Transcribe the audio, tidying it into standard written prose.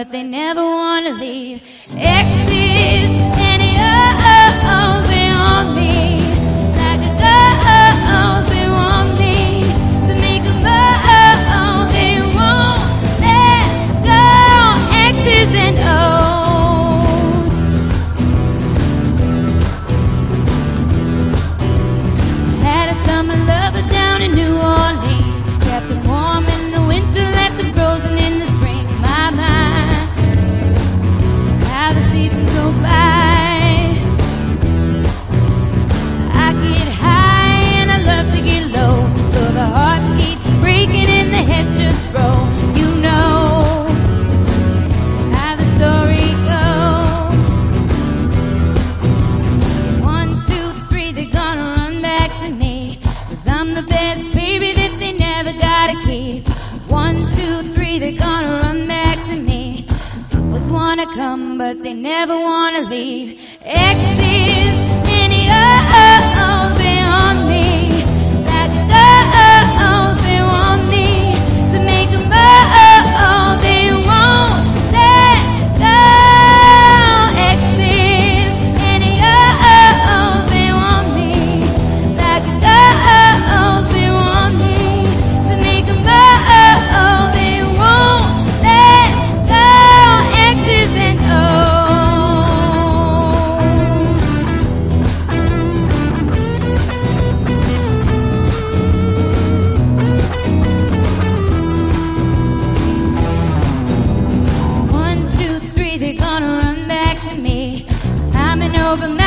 but they never want to leave. Exes, any O's, they want me. Like a girls, they want me to make them bold. They won't let go. Exes and O's. Had a summer lover down in New Orleans, kept him warm in the winter, left him frozen in the spring. My mind, how the seasons go by. I get high and I love to get low, so the hearts keep breaking and the heads just roll. You know how the story goes. 1, 2, 3, they're gonna run back to me, 'cause I'm the best baby that they never gotta keep. 1, 2, 3, they're gonna run back to me. Always wanna come, but they never wanna leave. Exes, any O's, they on me. Like girls, they want me to make them bold. They won't let go. Exes, any O's, they want me. Like girls, they want me to make them bold. They won't let go. Exes and O's. 1, 2, 3, they're gonna run back to me. I'm an over